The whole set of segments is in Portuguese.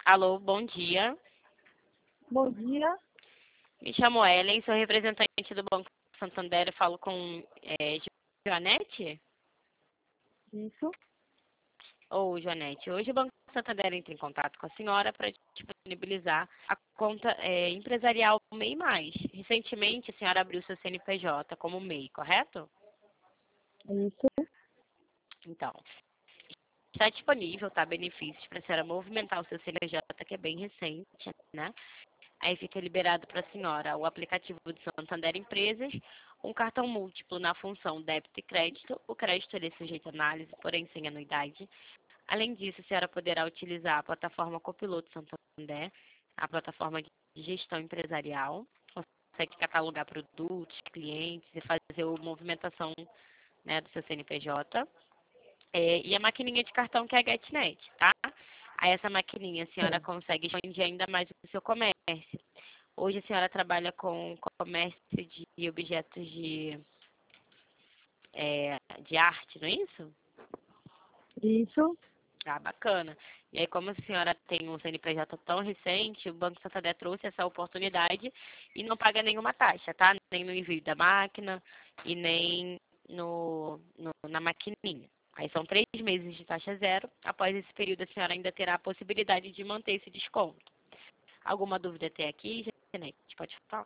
Alô, bom dia. Bom dia. Me chamo Ellen, sou representante do Banco Santander e falo com Joanete? Isso. Ou Joanete, hoje o Banco Santander entra em contato com a senhora para disponibilizar a conta empresarial MEI Mais. Recentemente, a senhora abriu seu CNPJ como MEI, correto? Isso. Então, está disponível, tá? Benefícios para a senhora movimentar o seu CNPJ, que é bem recente, né? Aí fica liberado para a senhora o aplicativo do Santander Empresas, um cartão múltiplo na função débito e crédito. O crédito ele é sujeito à análise, porém sem anuidade. Além disso, a senhora poderá utilizar a plataforma Copiloto Santander, a plataforma de gestão empresarial. Consegue catalogar produtos, clientes e fazer a movimentação, né, do seu CNPJ. E a maquininha de cartão que é a GetNet, tá? Aí essa maquininha a senhora consegue expandir ainda mais o seu comércio. Hoje a senhora trabalha com comércio de objetos de arte, não é isso? Isso. Ah, bacana. E aí, como a senhora tem um CNPJ tão recente, o Banco Santander trouxe essa oportunidade e não paga nenhuma taxa, tá? Nem no envio da máquina e nem na maquininha. Aí são 3 meses de taxa zero. Após esse período, a senhora ainda terá a possibilidade de manter esse desconto. Alguma dúvida até aqui, Janete? Pode falar.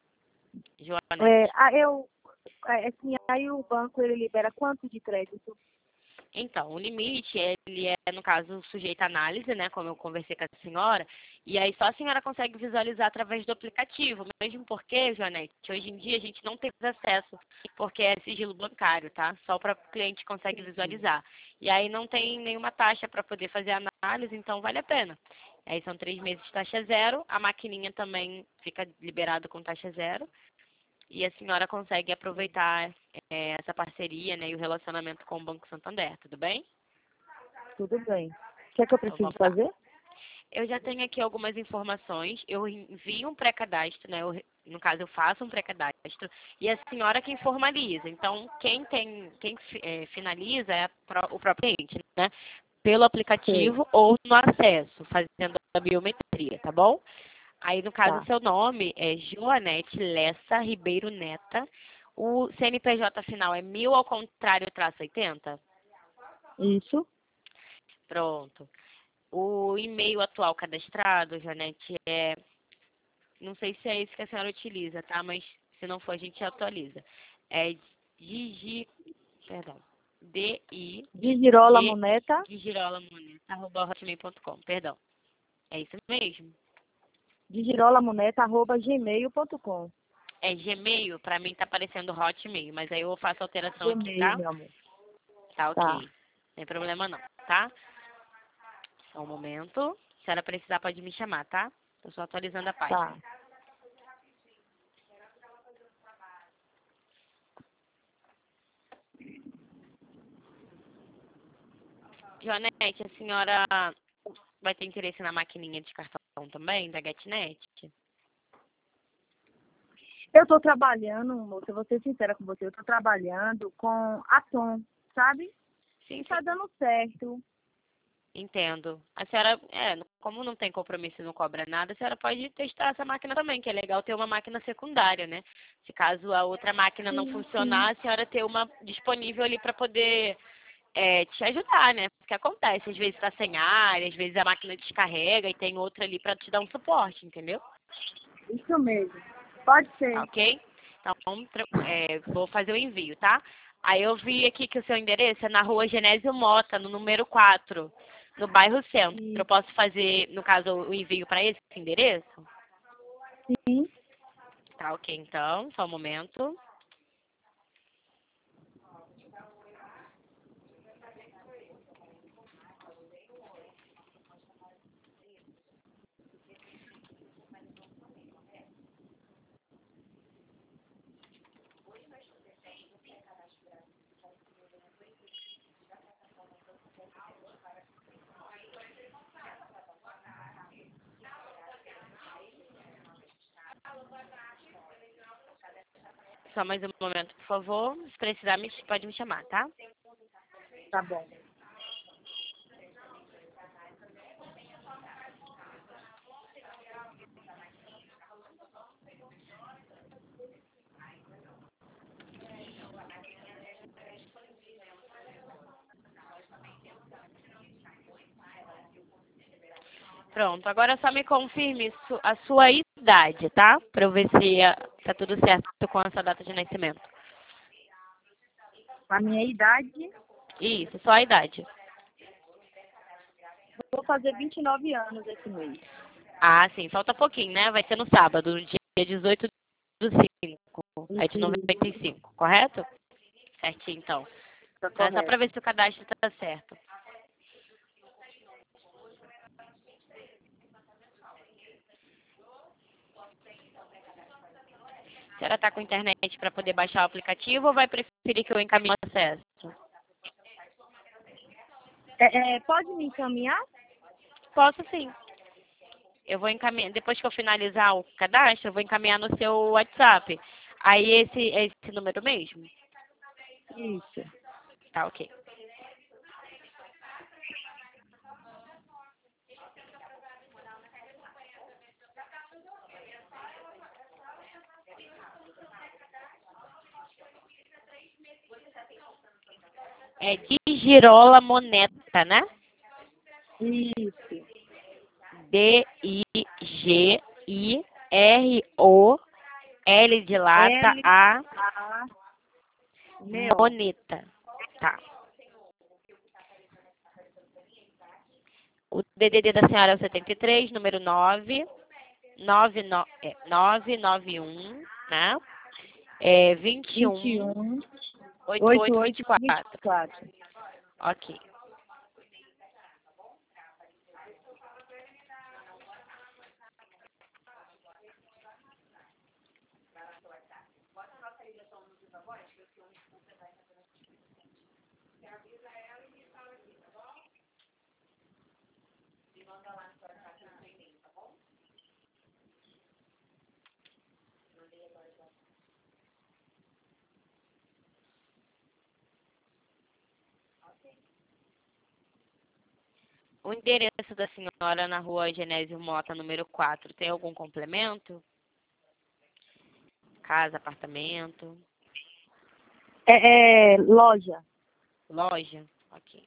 Joanete. Assim, aí o banco ele libera quanto de crédito? Então, o limite, ele é, no caso, sujeito à análise, né, como eu conversei com a senhora, e aí só a senhora consegue visualizar através do aplicativo, mesmo porque, Joanete, hoje em dia a gente não tem acesso, porque é sigilo bancário, tá? Só para o cliente consegue visualizar. E aí não tem nenhuma taxa para poder fazer a análise, então vale a pena. Aí são 3 meses de taxa zero, a maquininha também fica liberada com taxa zero, e a senhora consegue aproveitar essa parceria, né, e o relacionamento com o Banco Santander, tudo bem? Tudo bem. O que é que eu Então preciso vamos lá. fazer? Eu já tenho aqui algumas informações, eu envio um pré-cadastro, né, no caso eu faço um pré-cadastro, e a senhora quem formaliza. Então, quem finaliza é o próprio cliente, né, pelo Sei. aplicativo ou no acesso, fazendo a biometria, tá bom? Aí, no caso, Tá. seu nome é Joanete Lessa Ribeiro Neta. O CNPJ final é 1000 ao contrário, traço 80? Isso. Pronto. O e-mail atual cadastrado, Joanete, não sei se é esse que a senhora utiliza, tá? Mas se não for, a gente atualiza. É perdão, D-I, De Girola G, Moneta. de girolamoneta, arroba hotmail.com, perdão. É isso mesmo? De girolamoneta@gmail.com. É Gmail, pra mim tá aparecendo Hotmail, mas aí eu faço alteração aqui, Gmail, tá? meu amor. Tá Tá. ok. Sem problema não, tá? Só um momento. Se a senhora precisar, pode me chamar, tá? Tô só atualizando a Tá. página. Joanete, a senhora vai ter interesse na maquininha de cartão também, da GetNet? Eu tô trabalhando, moça, eu vou ser sincera com você, eu tô trabalhando com Atom, sabe? Sim, E sim. tá dando certo. Entendo. A senhora, como não tem compromisso e não cobra nada, a senhora pode testar essa máquina também, que é legal ter uma máquina secundária, né? Se caso a outra máquina não Sim, sim. funcionar, a senhora ter uma disponível ali para poder te ajudar, né? Porque acontece, às vezes está sem ar, às vezes a máquina descarrega e tem outra ali para te dar um suporte, entendeu? Isso mesmo. Pode Tá ser. ok? Então, vou fazer o envio, tá? Aí eu vi aqui que o seu endereço é na rua Genésio Mota, no número 4, no bairro Centro. E Eu posso fazer, no caso, o envio para esse endereço? sim. Tá ok, então, só um momento. Só mais um momento, por favor. Se precisar, pode me chamar, tá? Tá bom. Pronto, agora só me confirme a sua idade, tá? Pra eu ver se tá tudo certo com essa data de nascimento. A minha idade, Isso, só a idade. vou fazer 29 anos esse mês. Ah, sim, falta pouquinho, né? Vai ser no sábado, no dia 18/5, aí de Isso, 95, correto? Certinho, então. tá É só pra correto. ver se o cadastro tá certo. A senhora tá com internet pra poder baixar o aplicativo ou vai preferir que eu encaminhe o acesso? Pode me encaminhar? Posso sim. Eu vou encaminhar, depois que eu finalizar o cadastro, eu vou encaminhar no seu WhatsApp. Aí esse número mesmo? Isso. Tá, ok. É de Girola Moneta, né? Isso. Digirol de lata A L-A-N-E-O. Moneta. Tá. O DDD da senhora é o 73, número 991, né? É 21 21 88 88 24. 24. Ok. O endereço da senhora na rua Genésio Mota, número 4, tem algum complemento? Casa, apartamento, Loja. loja? Ok.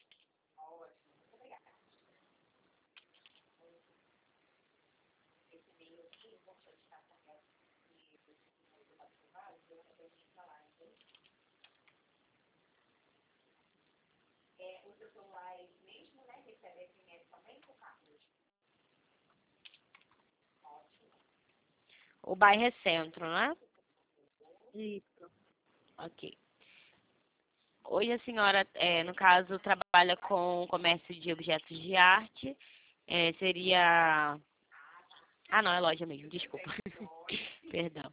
O bairro é Centro, né? Isso. Ok. Hoje a senhora, no caso, trabalha com comércio de objetos de arte. Seria... Ah, não, é loja mesmo, desculpa. Perdão.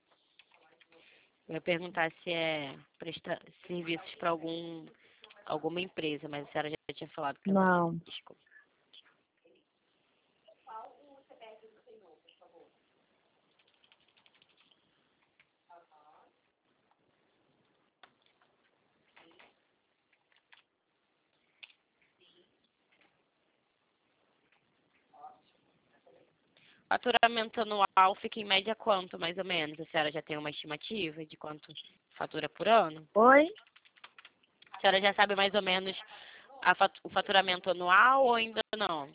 Eu ia perguntar se presta serviços para alguma empresa, mas a senhora já tinha falado que é loja. Não. Desculpa. Faturamento anual fica em média quanto, mais ou menos? A senhora já tem uma estimativa de quanto fatura por ano? Oi? A senhora já sabe mais ou menos o faturamento anual ou ainda não?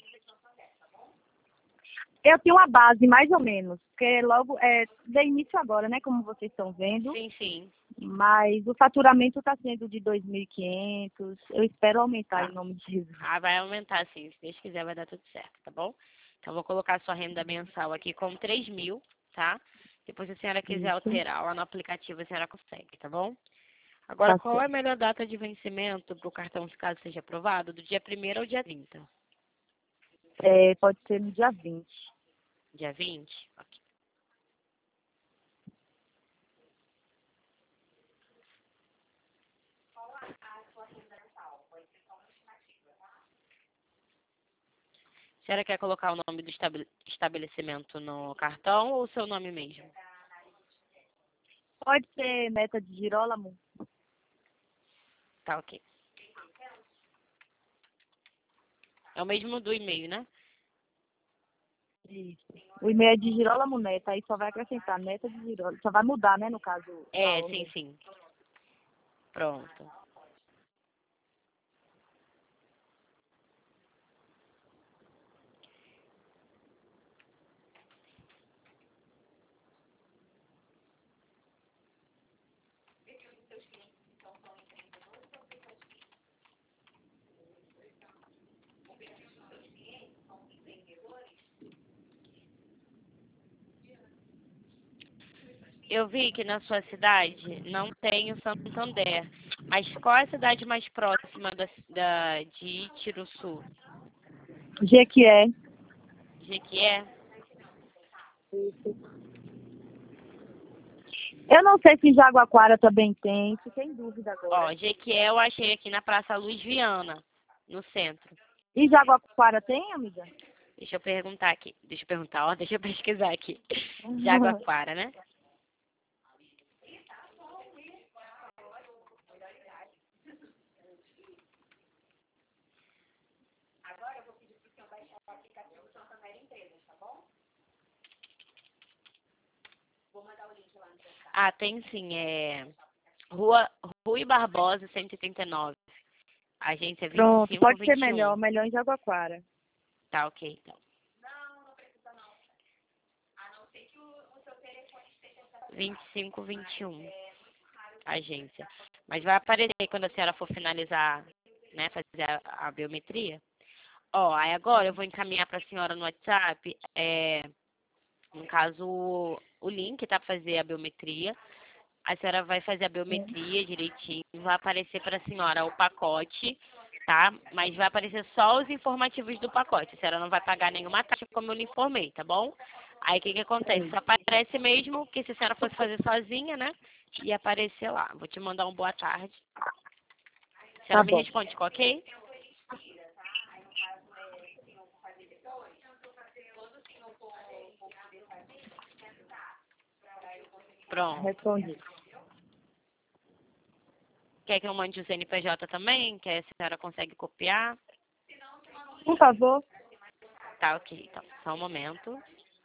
Eu tenho uma base, mais ou menos, porque logo, dei início agora, né, como vocês estão vendo, Sim, sim. mas o faturamento está sendo de 2.500. Eu espero aumentar Tá. em nome de Jesus. Ah, vai aumentar sim. Se Deus quiser, vai dar tudo certo, tá bom? Então, vou colocar a sua renda mensal aqui como 3.000, tá? Depois, se a senhora quiser Isso, alterar lá no aplicativo, a senhora consegue, tá bom? Agora, tá qual é a certo. melhor data de vencimento para o cartão, se caso seja aprovado? Do dia 1º ao dia 30? Pode ser no dia 20. Dia 20? Ok. A senhora quer colocar o nome do estabelecimento no cartão ou o seu nome mesmo? Pode ser meta de Girolamo? Tá, ok. É o mesmo do e-mail, né? Isso. O e-mail é de Girolamo Neta, aí só vai acrescentar Neta de Girolamo. Só vai mudar, né, no caso, a Sim, ordem. sim. Pronto. Eu vi que na sua cidade não tem o Santander, mas qual é a cidade mais próxima de Tiruçu? Jequié. Jequié? Eu não sei se Jaguaquara também tem, fiquei em dúvida agora. Ó, Jequié eu achei aqui na Praça Luz Viana, no centro. E Jaguaquara tem, amiga? Deixa eu perguntar aqui. Deixa eu perguntar, ó, deixa eu pesquisar aqui. Jaguaquara, né? Ah, tem sim, Rui Barbosa, 189. Agência Pronto, pode ser 2521. melhor em Jaguaquara. Tá, ok, então. 2521, agência. Mas vai aparecer quando a senhora for finalizar, né, fazer a biometria. Ó, aí agora eu vou encaminhar para a senhora no WhatsApp, no caso, o link, tá, para fazer a biometria. A senhora vai fazer a biometria direitinho, vai aparecer para a senhora o pacote, tá? Mas vai aparecer só os informativos do pacote. A senhora não vai pagar nenhuma taxa, como eu lhe informei, tá bom? Aí o que acontece? Só aparece mesmo que se a senhora fosse fazer sozinha, né? Ia aparecer lá. Vou te mandar um boa tarde. A senhora Tá me bom. responde com ok? Pronto. Respondi. Quer que eu mande o CNPJ também? Que a senhora consegue copiar? Por favor. Tá, ok. Então, só um momento.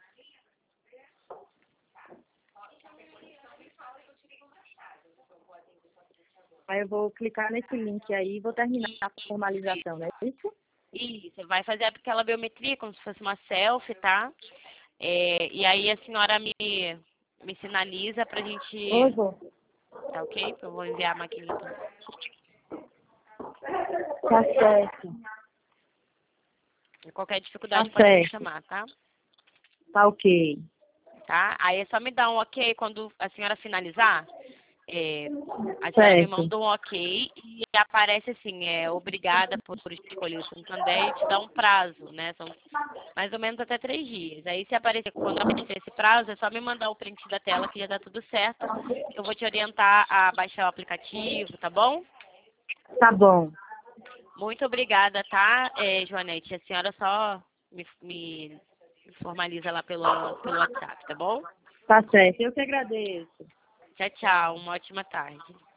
Aí eu vou clicar nesse link aí e vou terminar a formalização, né? Isso? Isso, vai fazer aquela biometria como se fosse uma selfie, tá? E aí a senhora me sinaliza pra gente. Oi, vou. Tá ok? Eu vou enviar a maquininha. Tá certo. Qualquer Tá dificuldade pode me certo. chamar, tá? Tá ok. Tá? Aí é só me dar um ok quando a senhora finalizar. A senhora me Certo. manda um ok e aparece assim, obrigada por escolher o Santander e te dá um prazo, né? São mais ou menos até 3 dias. Aí se aparecer, quando aparecer esse prazo, é só me mandar o print da tela que já dá tudo certo. Eu vou te orientar a baixar o aplicativo, tá bom? Tá bom. Muito obrigada, tá, Joanete? A senhora só me formaliza lá pelo WhatsApp, tá bom? Tá certo. Eu que agradeço. Tchau, tchau. Uma ótima tarde.